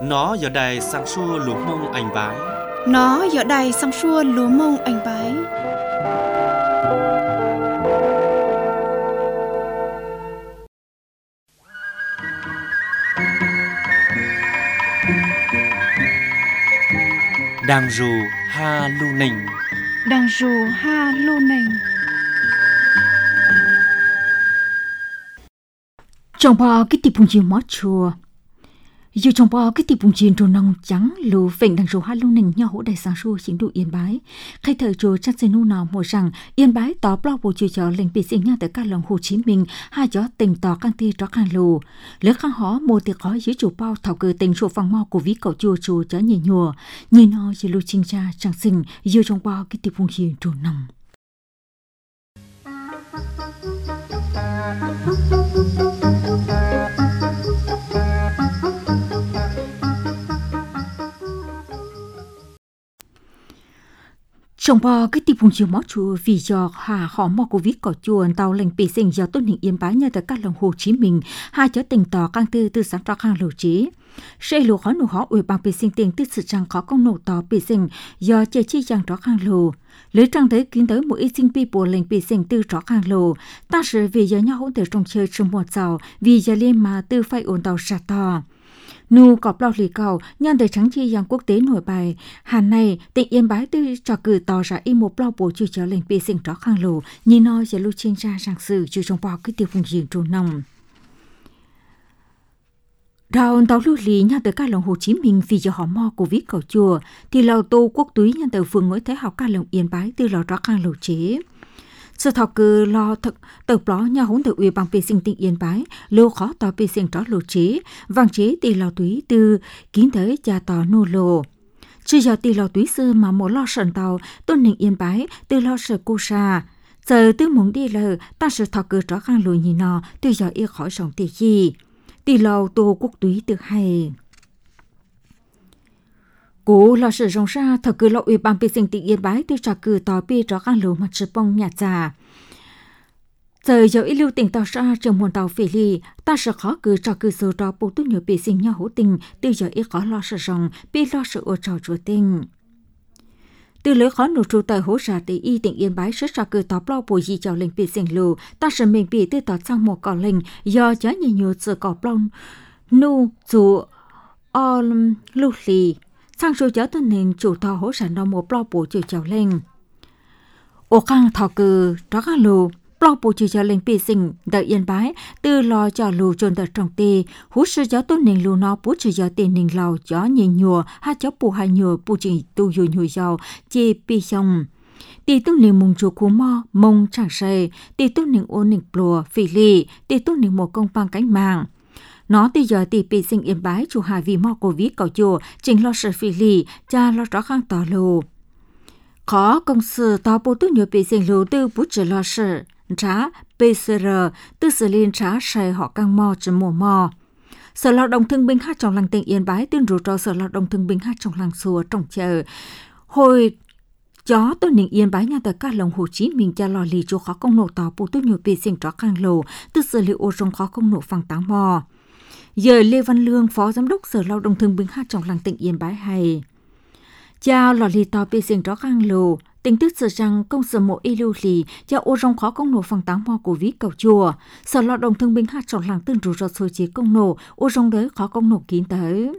Nó giờ đây sang xua lúa mông anh bái. Nó giờ đây sang xua lúa mông anh bái. Đang rù ha lu nình. Đang rù ha lu nình. Trong bao cái tiệm bún chiên mót chua, dù trong bao cái tiệm bún chiên trộn nòng trắng lù phèn đang rù ha lu nình nhau hỗ đại sáng xua chính đủ Yên Bái. Khi thời trù chắc sẽ nu nào mùa rằng Yên Bái tỏ bao bộ chiều cho lên bị sinh nha tới cả lòng Hồ Chí Minh hai gió tình tỏ căn ti rõ khang lù. Lỡ khang hó mua tiệc gói dưới chủ bao thảo cử tình sổ phăng mo của ví cậu chua chua chó nhẹ nhùa nhìn nó chỉ lu chinh cha chẳng sinh dù trong bao cái tiệm bún chiên trộn nòng. Trong bao cái tiệm bún chiên mót chua vì do hà họ mò của viết cỏ chuồn tàu lệnh bị sinh do tôn hình Yên Bái nhà tới các lòng Hồ Chí Minh hai chớ tình tỏ căng tư từ sáng ra khang lầu trí xây lù khó nụ họ ủy ban bị sinh tiền từ sự trang khó công nổ tỏ bị sinh do chế chi giang rõ khang lù lấy trang thấy kiến tới mỗi sinh pi bộ lệnh bị sinh từ rõ khang lù ta sự vì giờ nhau hỗn thể trong chơi trong một giàu vì giờ lên mà từ phải ổn tàu sạt to nu cọp lao lì cầu nhân đời trắng chi giang quốc tế nổi bài hàn này tỉnh Yên Bái tư trò cử tỏ ra y một lao bộ chưa trở lên bị sinh rõ khang lù nhìn nó sẽ lưu trên ra rằng sự chưa trong bao cái tiêu vùng diện trồn nòng đào tàu lưu lý nhân tới các lòng Hồ Chí Minh vì do họ mò của viết cầu chùa thì lầu tô quốc túy nhân tới phường Nguyễn Thái Học các lòng Yên Bái tư lò rõ khang lù chế sự thọ cử lo thực tập đó nhà hỗn tự ủy bằng vệ sinh tỉnh Yên Bái lô khó tỏ vệ sinh rõ lộ chế vàng chế tì lò túy từ kiến tới cha tỏ nô lô chỉ giờ tì lò túy xưa mà một lo sần tàu tôn hình Yên Bái từ lo sợ cô sa giờ từ muốn đi lờ ta sự thọ cử rõ khang lùi nhìn nó từ giờ yêu khỏi sống tì gì tì lò tô quốc túy từ hay cố là sự rong ra thật cứ lộ ủy ban vệ sinh tỉnh Yên Bái từ trà cử tỏ bì rõ khang lù mặt chụp bông nhà già giờ giờ lưu tỉnh tỏ ra trường muôn tàu phê ly ta sẽ khó cử trò cử số trò bộ tốt nhiều vệ sinh nhau hữu tình từ giờ ít khó lo sự rong bì lo sự ô trò chúa tình từ lấy khó nụ trụ tại hỗ trợ để y tỉnh Yên Bái sẽ trò cử tỏ bao bồi gì cho lệnh vệ sinh lù ta sẽ mình bị từ tỏ sang một cỏ lệnh do chớ nhiều sự cỏ plong nu dù lưu lì sang số chớ tân hình chủ thọ hỗ trợ nó một bao bộ chiều chào lên ô khang thọ cử đó khang lù bao bộ chiều chào lên bị sinh đợi Yên Bái từ lo cho lù trôn đợt trong tê hú sư chớ tân hình lù nó bút chiều chào tiền hình lầu chó nhìn nhùa hai chó bù hai nhùa bù chỉ tu nhùa nhùa giàu chê pi xong tì tu hình mùng chủ cú mò mông chẳng say tì tu hình ô hình plùa phì lì tì tu hình một công bằng cánh mạng nó từ giờ thì bị sinh Yên Bái chủ hà vì mò cổ viết cầu chùa chính lo sợ phi lì cha lo rõ khang tỏ lù khó công sự tỏ bộ tu nhiều bị sinh lù tư bút chỉ lo sợ trả PCR tư xử liên trả say họ căng mò chỉ mùa mò sở lao động thương binh hát trong làng tỉnh Yên Bái tuyên rủ cho sở lao động thương binh hát trong làng xùa trong chợ hồi chó tôi định Yên Bái nhà tại các lòng Hồ Chí Minh cha lò lì chỗ khó công nổ tỏ bộ tu nhiều bị sinh rõ khang lù tư xử liệu ô trong khó công nổ phẳng táng mò giờ Lê Văn Lương, Phó Giám đốc Sở Lao động Thương binh hát trong làng tỉnh Yên Bái hay chào lò lì tỏ bị sinh rõ khang lù tính tức sự rằng công sở mộ y lưu lì cho ô trong khó công nổ phẳng táng mò của ví cầu chùa Sở Lao động Thương binh hát trong làng tương rủ rọt sôi chế công nổ ô trong đấy khó công nổ kín tới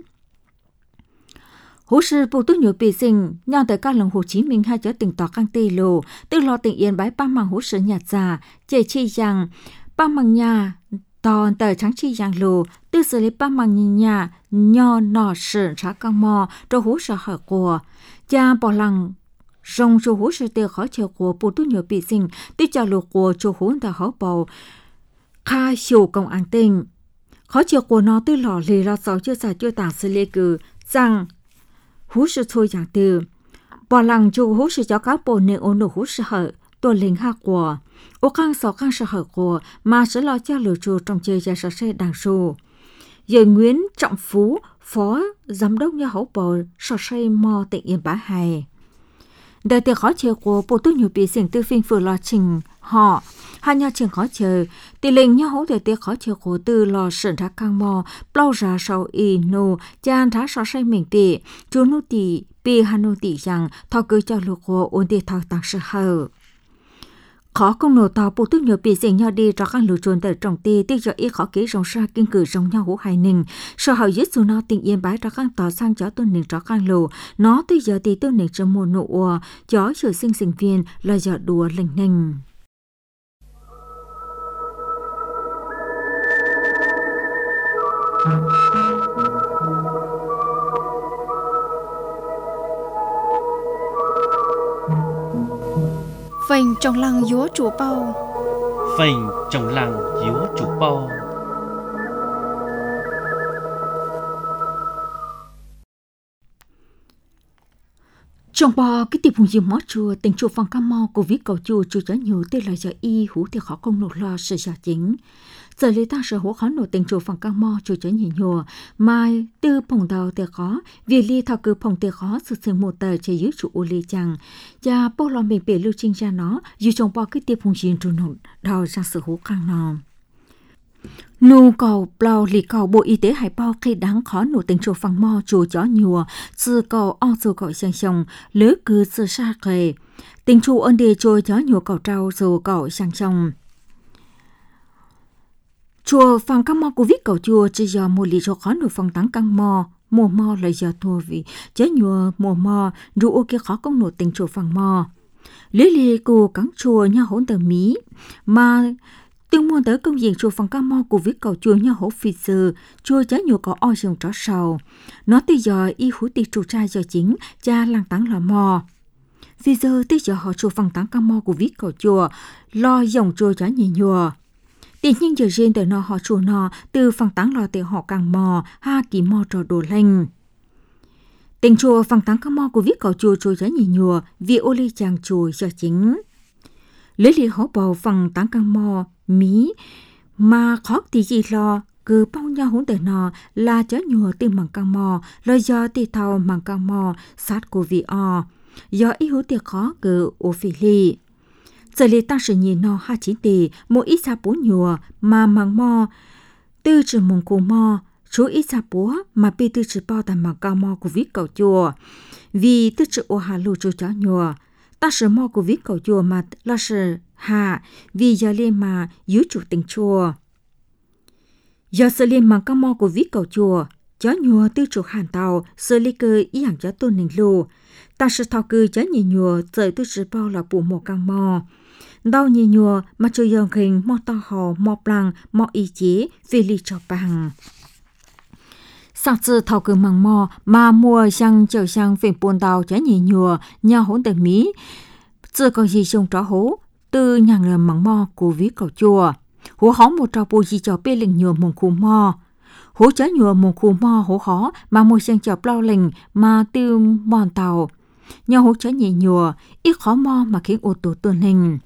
hú sư bộ tu nhiều bị sinh nhau tới các lòng Hồ Chí Minh hai chớ tỉnh tỏ căng tê lù từ lo tỉnh Yên Bái ba mang hú sư nhạt già chê chi rằng ba mang nhà tòn tờ trắng chi giang lù tư xử lý ba mang nhà nho nọ sử trả căng mò cho hú sợ hở của cha bỏ lăng rong cho hú sự tiêu khó chờ của bộ tu nhiều bị sinh tư trả lù của cho hú tờ hấu bầu kha siêu công an tinh khó chờ của nó tư lò lì lo sáu chưa xài chưa tả xử lý cử rằng hú sự thôi giảng từ bỏ lăng cho hú sự cho các bộ nên ổn độ hú sự hởตัวลิงห้ากัวโอข้างสองข้างเสหกัวมาสลอเจ้าหลือจูtrong chơi gia sở xe đàng su giờ Nguyễn Trọng Phú phó giám đốc nhà hậu bầu sở xe mò tỉnh Yên Bái hay đời tiệc khó chơi của bộ tu nhiều bị sinh tư phim vừa lo trình họ hai nhà trường khó chờ tỷ lệ nhau hỗ trợ tiết khó chờ khổ từ lò sườn ra căng mò bao ra sau y nô chan ra sau say mình tị chú nô tị bị hà nô tị rằng thọ cứ cho lục hồ ổn định thọ tăng sự hờ khó công nổ tàu bộ tức nhiều bị dành nhau đi ra các lựa chọn tại trọng tì tiếc cho ít khó kỹ rong xa kinh cử rong nhau hữu hai nình sau hậu giết dù nó tình yên bái ra các tàu sang chó tuần nình ra các lù nó tới giờ thì tuần nình trong mùa nụ chó sự sinh sinh viên là giờ đùa lình nình Phành trong lăng dúa chủ bao phành trong lăng dúa chủ bao trong bò cái tiệp hùng gì mót chùa tình chùa phong cam mò của viết cầu chùa chùa chả nhiều tên là giờ y hú thì khó công nộp lo sự giả chính giờ lấy ta sở hữu khó nổi tình chùa phong cam mò chùa chả nhiều nhùa mai từ phòng đầu thì khó vì ly thao cứ phòng thì khó sự sinh một tờ chỉ dưới chủ ly chẳng và bao lo mình bị lưu trình ra nó dù trong bò cái tiệp hùng gì trù nộp đầu ra sự hữu khang nò nhu cầu bao lì cầu bộ y tế hải bao khi đáng khó nổi tình chùa phẳng mò chùa chó nhùa sư cầu o sư cầu sang sông lỡ cứ sư xa kề tình chùa ơn đề chùa chó nhùa cầu trao sư cầu sang sông chùa phẳng căng mò của viết cầu chùa chỉ do một lý do khó nổi phẳng táng căng mò mùa mò là do thua vì chó nhùa mùa mò rủ ô kia khó công nổi tình chùa phẳng mò lý lì của cắn chùa nhau hỗn tờ mí mà tương muốn tới công việc chùa phẳng cam mò của viết cầu chùa nhau hổ phi sư chùa trái nhiều có o dùng chó sầu nó tới giờ y hú tì chủ trai giờ chính cha lang táng lò mò phi giờ tới giờ họ chùa phẳng táng cam mò của viết cầu chùa lo dòng chùa trái nhì nhùa tiền nhiên giờ riêng từ nó họ chùa nó từ phẳng táng lò từ họ càng mò ha kỳ mò trò đồ lanh tình chùa phẳng táng cam mò của viết cầu chùa chùa trái nhì nhùa vì ô ly chàng chùa giờ chính lấy li họ bầu phẳng táng cam mò mí mà khó thì gì lo cứ bao nhau hỗn tệ nọ là chớ nhùa từ mảng căng mò lời do thì thầu mảng căng mò sát của vị o do ý hữu tiệc khó cứ ô phi li giờ li tăng sự nhìn nọ ha chỉ tì một ít sa bố nhùa mà mảng mò tư trừ mông cù mò chú ít sa bố mà bị tư trừ bao tại mảng căng mò của viết cầu chùa vì tư trừ ô hà lù chú chó nhùa ta sự mò của viết cầu chùa mà là sự hạ vì giờ liên mà dưới chủ tình chùa giờ sự liên mà các mò của viết cầu chùa chó nhùa tư chủ hàn tàu sự lý cơ ý hàng chó tôn nình lù ta sự thao cư chó nhì nhùa rời tư sự bao là bù một căng mò đau nhì nhùa mà chơi dòng hình mò to hò mò plăng mò ý chế vì lý cho bằng sang次thao cư măng mò mà mua sang chờ sang phiền buồn đào chó nhì nhùa nhau hỗn tệ mí chưa có gì dùng trò hố từ nhà người măng mò của viết cầu chùa hố khó một trò bùi gì cho bê lình nhùa mông khu mò hố chá nhùa mông khu mò hố khó mà mua sang chọc lao lình mà tiêu mòn tàu nhau hố chá nhẹ nhùa ít khó mò mà khiến ô tô tuần hình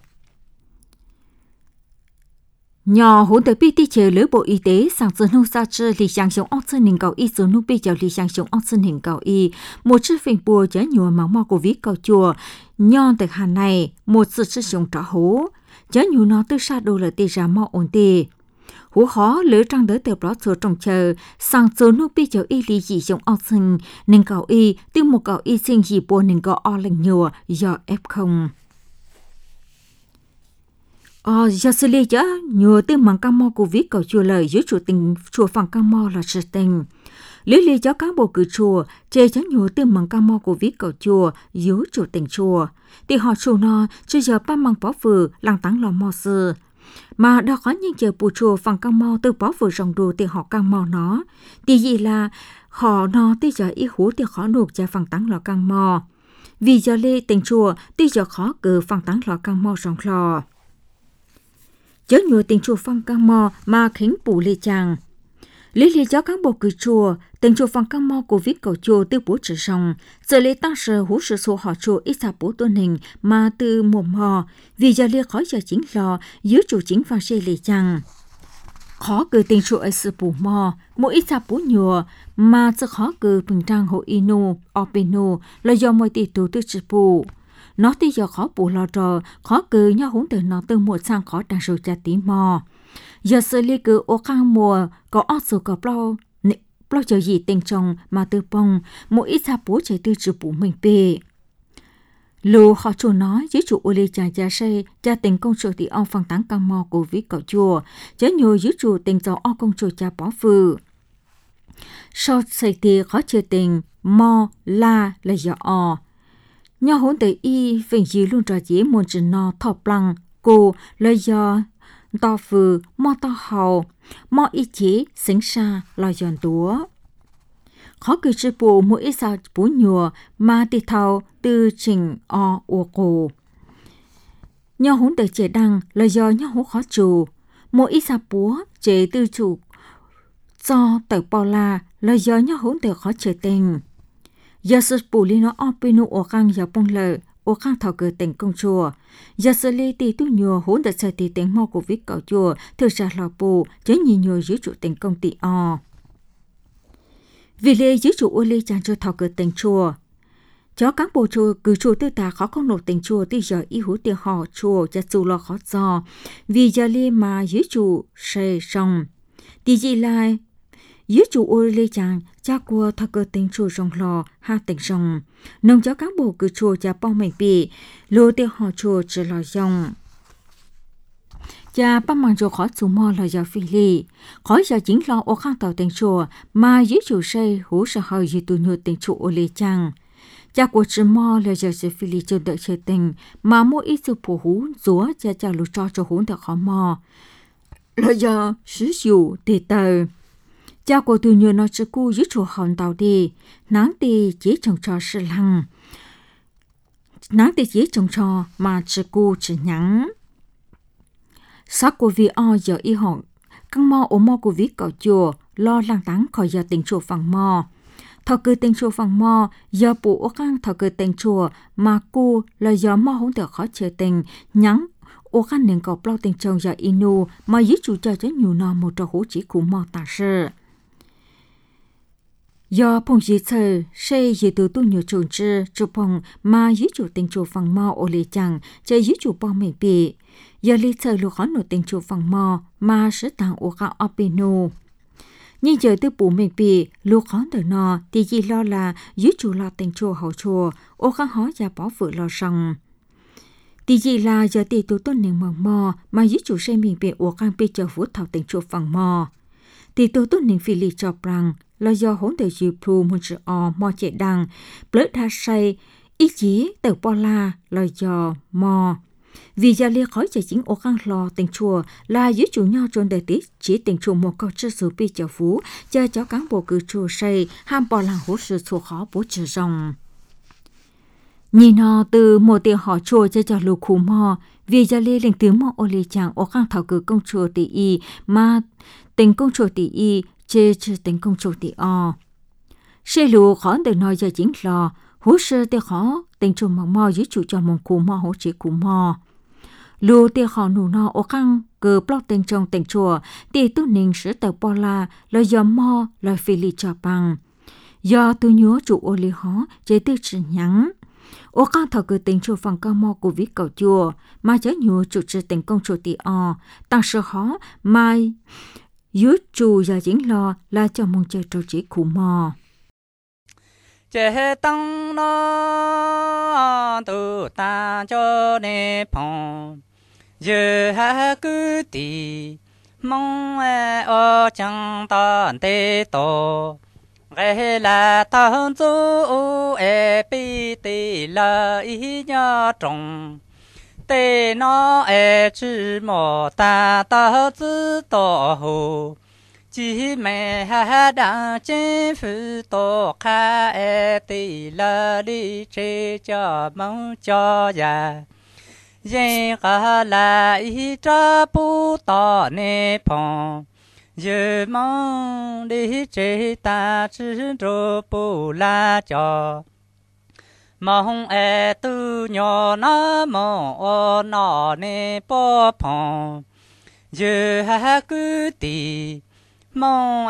nhỏ hỗn tới pt chờ lưới bộ y tế sang dân hông sa chơ lì sang sống oxy hình cầu y dân hông bị chào lì sang sống oxy hình cầu y một chiếc phình bùa chá nhùa măng mò của viết cầu chùa nhon tại hà này một sự sử dụng trả hố chá nhùa nó từ xa đồ là tì ra mò ổn tì hố khó lưới trăng đỡ tệp đó thừa trồng chờ sang dân hông bị chào y lì dị sống oxy hình cầu y từ một cầu y sinh dị bùa hình cầu o lệnh nhùa do F0 giờ xử lý chứ nhờ từ mảng cam mò của viết cầu chùa lời dưới chủ tình chùa phẳng cam mò là sự tình lý cho cán bộ cử chùa chê chán nhờ từ mảng cam mò của viết cầu chùa dưới chủ tình chùa thì họ chùa nó chưa giờ ba măng bó vừa lăng táng lò mò sư mà đó khó nhưng chờ bù chùa phẳng cam mò từ bó vừa rong đồ thì họ cam mò nó thì gì là họ nó tới giờ ý hú thì khó nộp cho phẳng táng lò cam mò vì giờ lê tình chùa tới giờ khó cử phẳng táng lò cam mò rong lò chớ nhùa tình chùa phăng căng mò mà khánh bù lê chàng lý cho cán bộ cử chùa tình chùa phăng căng mò của viết cầu chùa từ bố trở sòng giờ lê tăng sở hú sự số họ chùa ít xa bố tuân hình mà từ mùa mò vì giờ lê khói giờ chính lò dưới chủ chính pha xê lê chàng khó cử tình chùa ấy sự bù mò mỗi ít xa bố nhùa mà sẽ khó cử bình trang hộ inu opinu là do mọi tỷ tù tư trực bù nó thì giờ khó bù lo trò khó cứ nhau hỗn từ nó từ một sang khó đang sầu cha tí mò giờ xử lý cứ ô khang mùa có ót sầu có bao giờ gì tình chồng mà từ bông mỗi ít xa bố chạy từ chữ bố mình bề lù họ chủ nói với chủ ô lê cha say cha tình công chúa thì ông phăng tán căng mò của ví cậu chùa chớ nhồi với chủ tình cháu ông công chúa cha bỏ phừ sau xây thì khó chơi tình mò là giờ nhau hỗn từ y phình gì luôn trò dễ muốn chỉ nó thọp lăng cô là giờ to phừ mò to hầu mò ý chí sinh xa là giòn túa khó cứ chữ bù mỗi ít sao bú nhùa mà đi thâu từ trình ô cổ nhau hỗn từ chế đăng là do nhau hỗn khó chủ mỗi ít sao búa chế từ chủ do từ bao là do nhau hỗn từ khó chế tình giờ sự bù li nó pinu ô khang giờ bông lợ ô khang thảo cử tình công chùa giờ xử lý tì tu nhùa hỗn từ sai tì tình mò của viết cậu chùa thực ra là bù chế nhì nhùa dưới chủ tình công tì vì lê dưới chủ ô lê chàng cho thảo cử tình chùa chó cán bộ chùa cử chùa tư tà khó không nộp tình chùa tí giờ y hú tiền họ chùa cho dù lo khó do vì giờ lê mà dưới chủ xây xong tí gì lại dưới chủ ô lê chàng cha của thảo cử tình chùa rong lò ha tình rong nông chó cán bộ cử chùa cha bao mệnh bị lô tiền họ chùa chỉ lo dòng cha bắt mang cho khó chủ mò là giờ phi lì khó giờ chính lo ô khang tàu tình chùa mà dưới chủ xây hú sợ hơi dưới tu nhựa tình chùa ô lê chàng cha của chủ mò là giờ sẽ phi lì cho đợi chơi tình mà mỗi ít sự phổ hú rúa cha lù cho hú thật khó mò là giờ sử dụng để tờ cha của tu nhựa nó chỉ cu dưới chùa hòn tàu đi nắng thì chỉ trồng cho sự lăng nắng thì chỉ trồng cho mà chỉ cu chỉ nhắn sắc của vị giờ y họ căng mò ổ mò của vị cậu chùa lo lang táng khỏi giờ tình chùa phẳng mò thọ cử tình chùa phẳng mò giờ bù ổ căng thọ cử tình chùa mà cu là giờ mò không thể khó chơi tình nhắn ổ căng nên cậu bao tình chồng giờ inu mà dưới chủ cho nhiều nọ một trò hú chỉ cụ mò tả sự do phong dĩ sơ xây dĩ từ tu nhiều trường trư chụp phong mà dưới chủ tình chùa phẳng mò ổ lì chẳng chơi dưới chủ bao mệnh bị giờ lý sơ lù khó nổi tình chùa phẳng mò mà sẽ tặng ổ gạo opinu nhưng giờ tư bù mình bị lù khó đời nọ thì gì lo là dưới chủ lo tình chùa hậu chùa ổ gạo hóa và bỏ vợ lo rằng thì gì là giờ tỷ tu tôn niệm mờ mò mà dưới chủ xây mình bị ổ gạo bị chờ phút thảo tình chùa phẳng mò tỷ tu tôn niệm phi lì cho rằng là do hỗn đời dư pru một sự mò chạy đằng blöd tha say ý chí từ bo la là do mò vì gia liên khói chạy chính ô khang lò tình chùa là dưới chủ nhau trôn đời tí chỉ tình chùa một câu chữ số pi chợ phú cho cháu cán bộ cử chùa say ham bỏ làng hỗ sự chùa khó bố trừ rồng nhìn họ từ một tiền họ chùa cho lù khủ mò vì gia liên linh tiếng mò ô lì chàng ô khang thảo cử công chùa tỷ y mà tình công chùa tỷ y chê tình công chùa tỷ xe lù khó đời nói giờ chính lò hỗ sự tiền khó tình chùa mò mò dưới chủ cho mong khủ mò hỗ chỉ khủ mò lù tiền họ nụ nọ ô khang cử blog tình trong tình chùa tỷ tu ninh sử tàu bo la lời giờ mò lời phi lì cho bằng do tu nhớ chủ ô lì hó chế tư chỉ nhắn ô khang thọ cử tình chùa phẳng cao mò của vị cầu chùa mà chế nhớ chủ trì tình công chùa tỷ tăng sự hó mai dưới chủ giờ chính lo là cho mong chơi trâu chỉ khủ mò chế tăng nó tu ta cho nè phong giờ ha cứ tì mong ở chẳng ta tê to cái là tăng chú bi tì là ý nhớ trong tê nó chỉ mò ta tự to hồ chỉ mẹ ha đang trên phủ to khai tì là đi chơi cho mong cho già dân cả là ý cha bố ta nè phong giờ mong đi chơi ta chỉ cho bố la cho mong tu nhỏ nó mong nó nè bố phong giờ ha cứ tì mong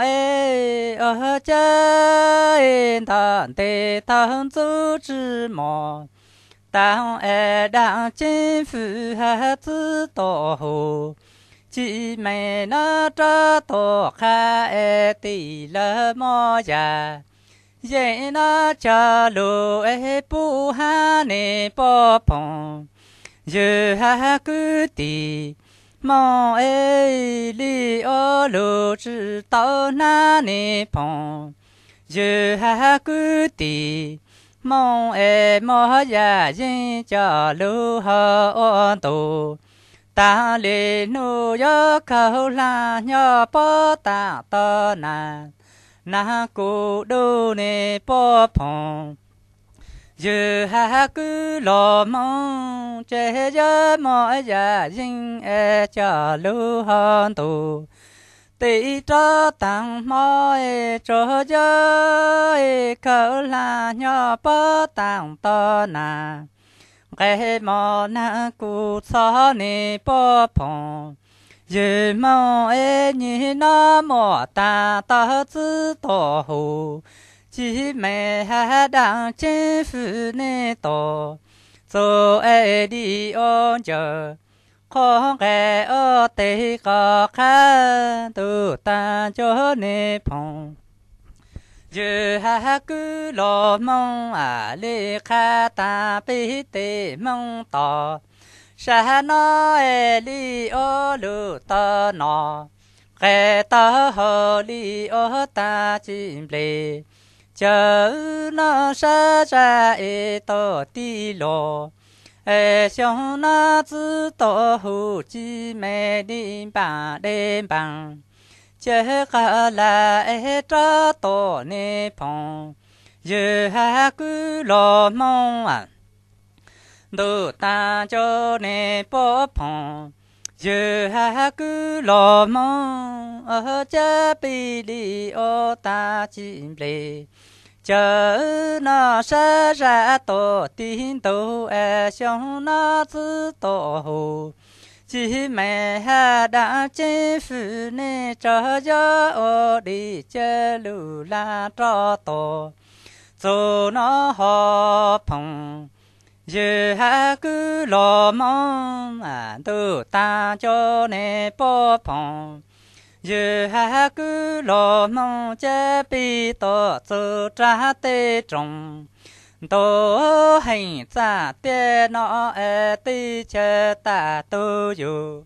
ở chơi ta tê ta chú chỉ mò 当当政府还知道后，姐妹那这多开的了么呀？人那家路不喊你不碰，有还个的。梦里路知道哪里碰，有还个的。梦么呀人家路好多，但里路要靠蓝要不打到难，那古路你不碰，有还个老梦，这呀么呀人家路好多。对着当毛着着口啦鸟不当到那，该毛那古草你不碰，有梦你那么大到知道后，姐妹还当政府你多，做的安着。con ghe ở tây có khá tu ta cho nê phong giờ ha cứ lo mong lê khá ta bê tê mong tỏ sa nó li ô lu ta nó ghe ta hồ li ô ta chim lê chờ nó sa ra to ti lo乡那子多后姐妹的帮，这个来这多呢碰，有还个老梦都当着呢不碰，有还个老梦这比里大金嘞。这那山山多顶多乡那子多，姐妹还当政府呢，这呀我的这路拉着多，走那好碰，有还个老梦都当着呢不碰。有还个老梦这边多走着的中，都很早的那对着大都有，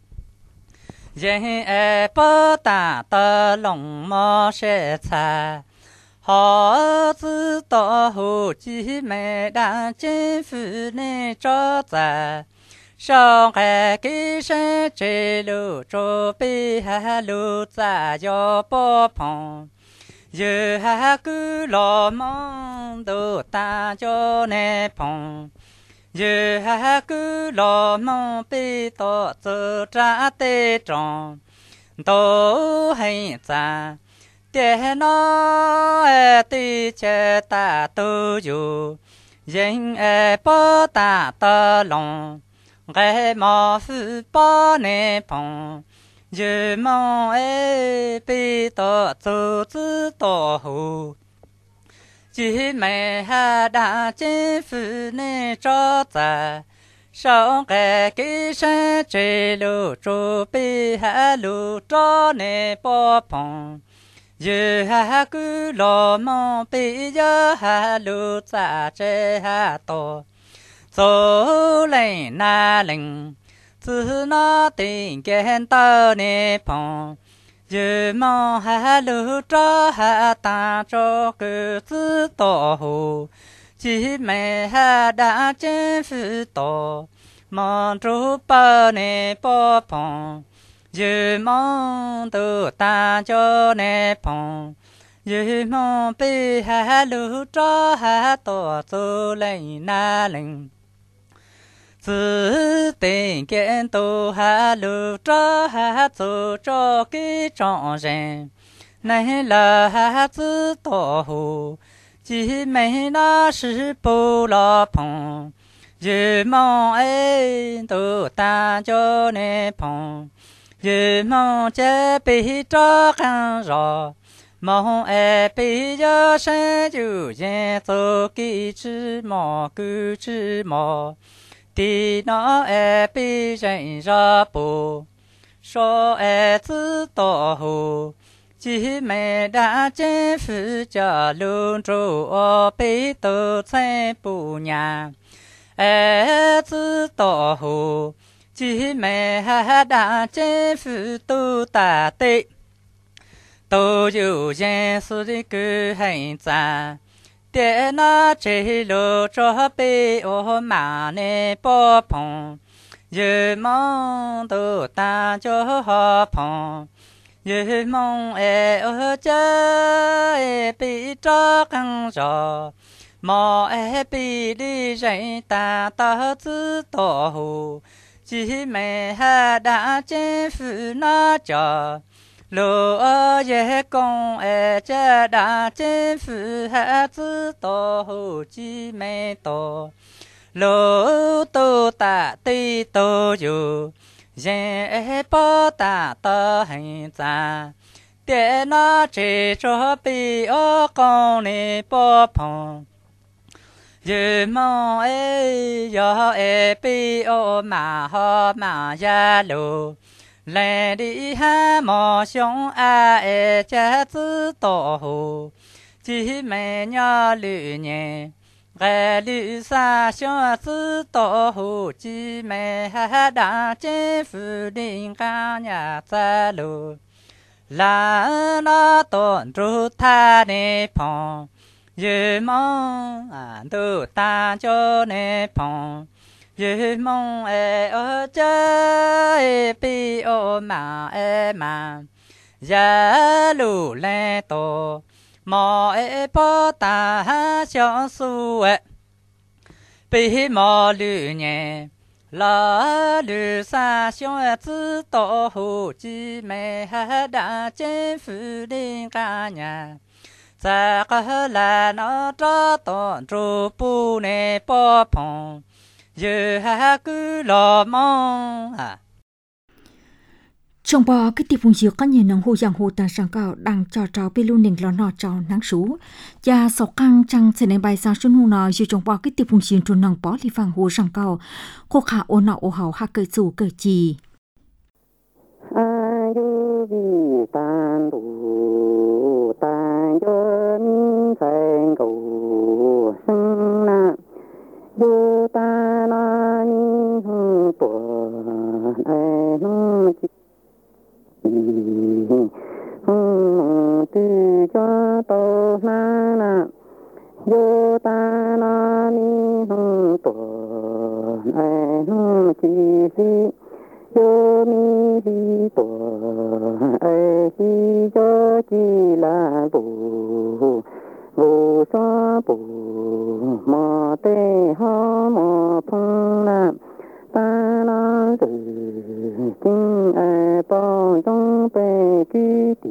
人不打的龙毛色彩，好知道后姐妹当政府呢着在。上海给山这路着北海路在要不碰，有还个老梦都大家来碰，有还个老梦被到走着的中，都很赞。电脑对着大都有，人不打的龙。该毛是把你碰，有梦被到走知道后，姐妹还当政府呢着在，上海给山这路着北海路着你不碰，有还个老梦被要海路在这还多。走来那人，只那顶间到你旁，有梦还路着还当着个知道后，姐妹还当政府多，忙着把你不碰，有梦都当着你碰。有梦被还路着还多走来那人。只等见到还路着还走着给众人，来了还知道后，姐妹那是不老碰，有梦都当着你碰，有梦这被着很热， 梦爱被要山就人走给芝麻狗芝麻，地那爱被人绕步，说爱知道后。姐妹俩政府家龙舟背头踩不娘，儿子到后，姐妹俩政府都打对，都有人是的个很赞。在那这路着被我妈呢包棚，有梦都当着好棚。有梦爱我家爱被着更着，梦爱被的人大到知道后，姐妹还当政府那家，老爷公爱家当政府还知道后，姐妹多，路都大对都有。人爱报答得很赞，在那这着被我讲的包棚，有梦爱要爱被我马好马呀路，来的还毛熊爱家知道后，姐妹娘女人。爱绿沙小知道后，姐妹还当政府领干呀在路，来那当着他的旁，有梦都当着那旁，有梦爱我家爱比我妈爱妈，一路来到。毛爱报答小树哎，被毛驴呢，老驴山小知道后，姐妹还当政府领干呀，在个来那找到住不呢包棚，有还个老梦啊。 Trong bò cái tiệp phùng diệu có nhiều nông hồ giang hồ tàn sang cao đang cho trào bê lưu nền lo nọ trào nắng sú. Và sọc căng trăng sẽ nên bài sáng xuân hù nọ dù trong bò cái tiệp phùng diệu trùn nông bó li vàng hồ sang cao. Cô khả ô nọ ô hào hạ cởi dù cởi chì. Ayu vi tan đủ tan yo min sang cầu sang na. Yo ta na ni hung tuan ai hung chi. Tu cho to na na yo ta na ni hung tuan ai hung chi si yo mi si tuan ai si cho chi la bu bu sa bu ma te ha ma phong na ta na từ kinh ai bao trong bề ký tì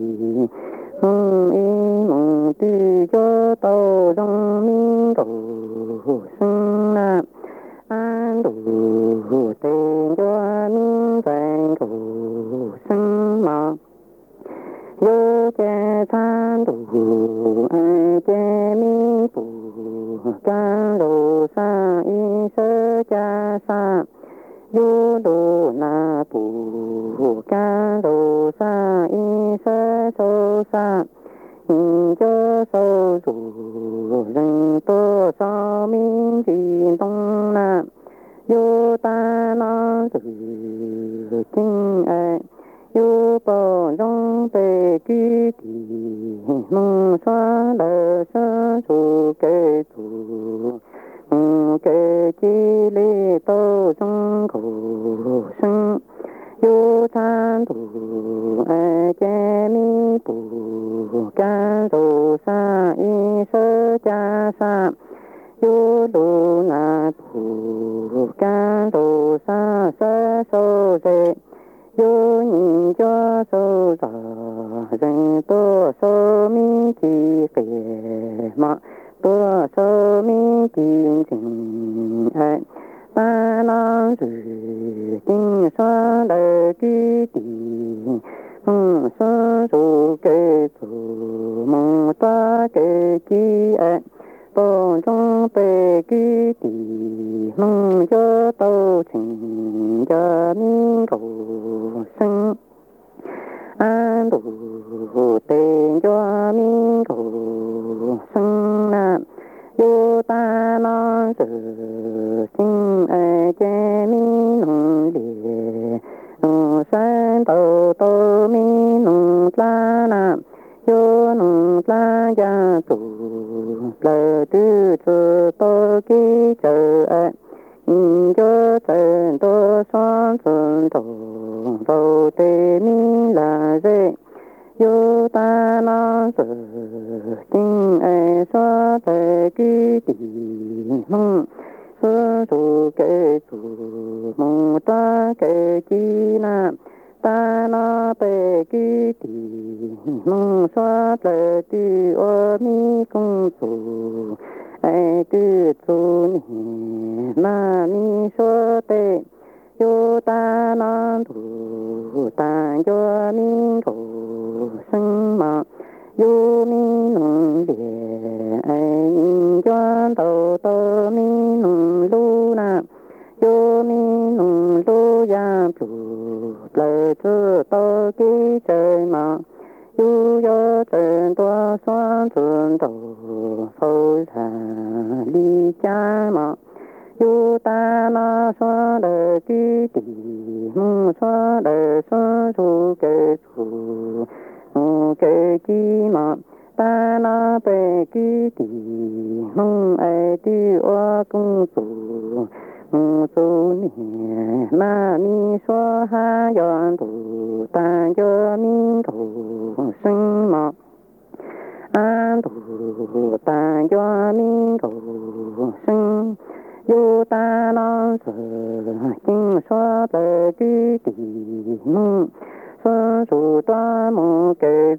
hương y mong tư cho tàu trong minh cầu sinh na an đủ tên cho minh vàng cầu sinh mà yo cha than đủ ai cha mi bù ca đồ sa y sơ cha sa yo đồ na bù ca đồ sa y sơ sô sa cho sâu đủ rừng tô so minh chỉ đông na yo ta na từ kinh ai yo bỏ trong bề ký tì mong xóa đời sơ su kê thủ kê chi lê tô trong khổ sinh yo than thủ ai che mi bù ca đồ sa y sơ cha sa yo đồ na bù ca đồ sa sơ sô dê yo nhìn cho sâu già dành tô sơ mi chi kể mà tô sơ mi chi tình ai ta na rử kinh xóa đời ký tì sơ sô kê thủ minh cầu sinh an đủ tên cho minh cầu sinh nam yêu ta non sự sinh ai che minh nông địa nông san tàu tàu minh nông la nam yêu nông la gia tù lời tư tư tàu ký chờ ai cho chân to xoan chân to tàu tê mi là dễ yêu ta non sự tình ai xóa tê ký tì mong sơ tu kê tu mong ta kê chi nam ta na tê ký tì mong xóa tê tì ô mi công tu ai tư tu ni ma ni so te yo ta nan tu ta yo mi ko sinh ma yo mi nong de ai ni chuan tao tao mi nong lu na yo mi nong lu ya tu lời tu tao ki chơi ma yêu yo chân toa xoan chân đầu sâu thả đi cha mà yêu ta na xoa đời ký tỉ mong xoa đời xoa su kê su kê chi mà ta na bê ký tỉ mong ai đi oa công su su nè ma mi xoa ha yon tu ta yo mi cầu sinh mà an tu ta yo mi cầu sinh yêu ta non sợ kinh xoa bề ký tỉ mong xoa su toa mô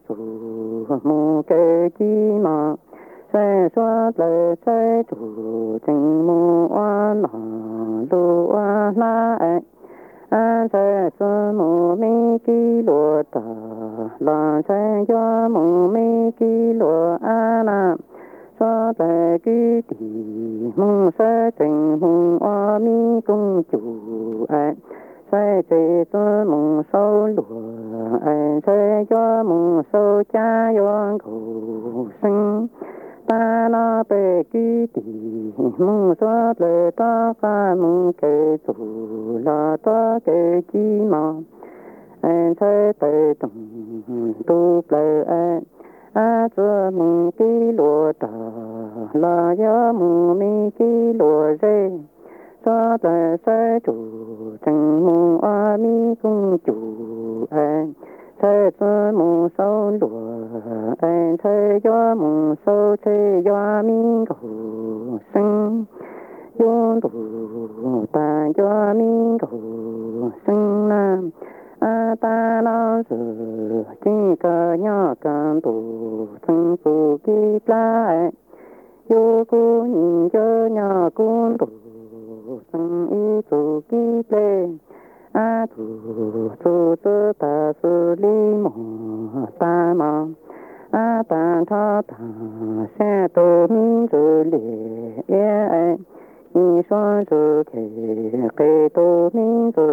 kê chi mà sẽ xoa lời sẽ chủ tình mô oan mà lu oan na ai an sẽ xoa mô mi ký lùa ta là sẽ cho mô mi ký lùa an à xoa lời ký tỉ mong sẽ tình mô oa mi công chủ ai sẽ chế xoa mô sâu lùa ai sẽ cho mô sâu cha yon cầu sinh ta na bê ký tỉ mong xoa lệ ta ca mong kê tù là ta kê chi mà anh sẽ tê tùng tu lệ anh chua mong ký lùa ta là gió mong mi ký lùa rê xoa lệ sẽ chủ chẳng mong a mi công chủ anh thế cho mong sâu lùa anh thế cho mong sâu thế cho mi cầu sinh yon tu ta cho mi cầu sinh nam a ta na sự chỉ cơ nhỏ can tu thân tu kí la yo cu nhìn cho nhỏ con tu thân y tu kí lê a tu tu tu ta su li mo ta ma a ta tha ta sẽ tu mi tu lệ ai ni xoan tu kê tu mi tu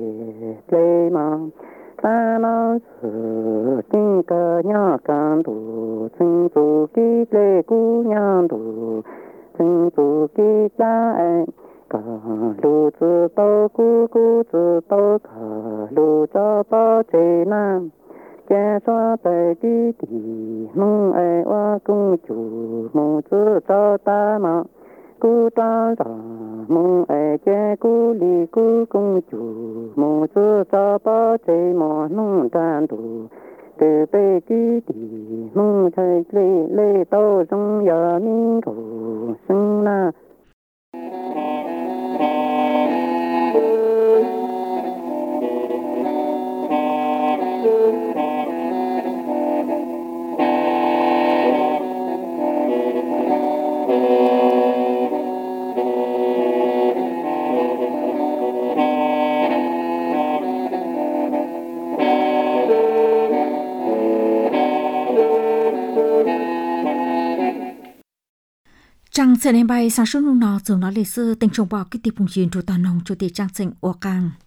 lệ ma ta na su tin cơ nhỏ can tu thân tu kí lê cu nhang tu thân tu kí la ai cả lu tự tao cu tự tao cả lu cho bao chế nam cha xoa tay ký tỉ mong ai oa công chủ mong tự cho ta mà cu ta ra mong ai cha cu li cu công chủ mong tự cho bao chế mà nông đàn tu từ bê ký tỉ mong thầy lê tao trong giờ mi cầu sinh na Trang sẽ nên bay sang số nung nọ dùng nó lịch sử tình trồng bò cái tiệp vùng truyền trụ tàn nông cho tiệp trang sinh ô càng